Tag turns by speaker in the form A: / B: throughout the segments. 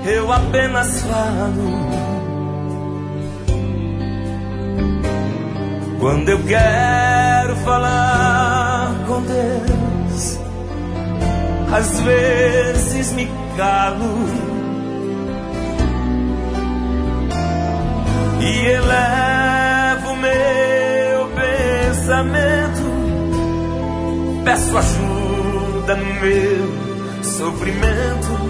A: eu apenas falo quando eu quero falar com Deus. Às vezes me calo e elevo meu pensamento, peço ajuda no meu sofrimento.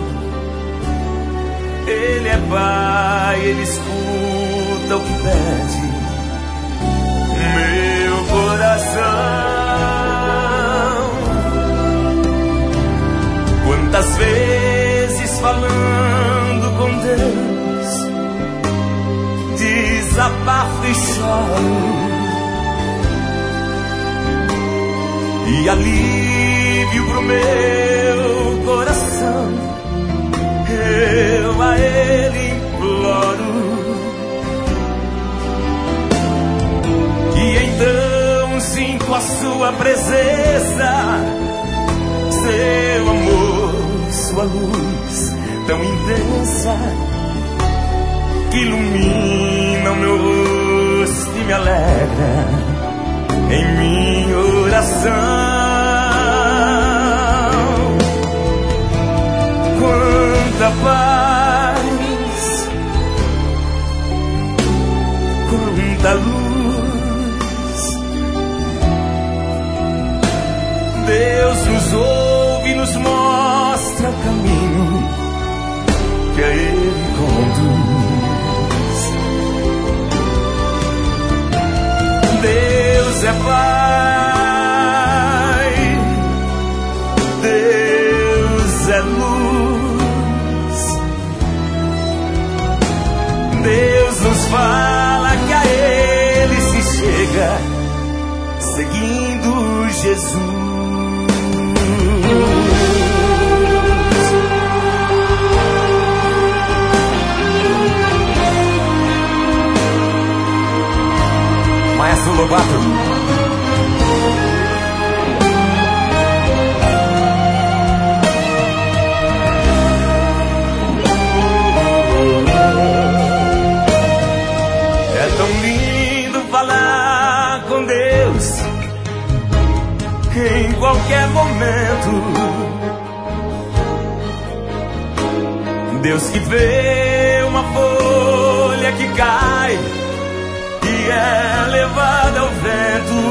A: Ele é Pai, Ele escuta o que pede meu coração. Quantas vezes falando com Deus, desabafo e choro, e alívio pro meu coração eu a Ele imploro. E então sinto a sua presença, seu amor, sua luz tão intensa, que ilumina o meu rosto e me alegra em minha oração. Quanta paz, quanta luz, Deus nos ouve e nos mostra o caminho que a Ele conduz. Deus é Pai, Deus é luz, Deus nos fala que a Ele se chega seguindo Jesus. Maestro Lobato. É tão lindo falar com Deus em qualquer momento. Deus que vê uma folha que cai e é levada ao vento.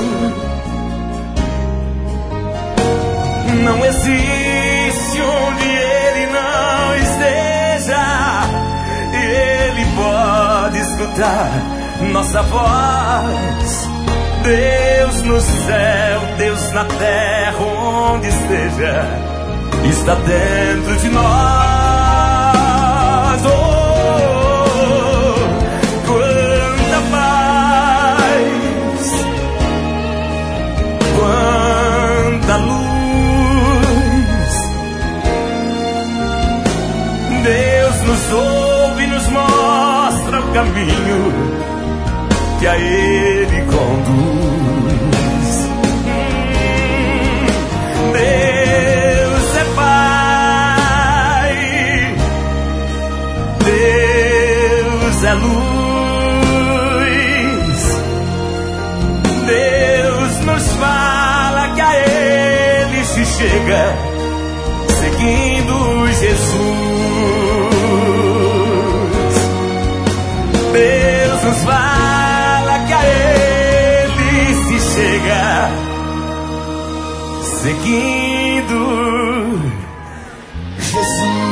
A: Não existe onde Ele não esteja, Ele pode escutar nossa voz. Deus no céu, Deus na terra, onde esteja, está dentro de nós. Oh, quanta paz, quanta luz, Deus nos ouve e nos mostra o caminho que a Ele conduz. Deus é Pai, Deus é luz, Deus nos fala que a Ele se chega seguindo Jesus. Deus nos fala que a Ele se chega seguindo Jesus.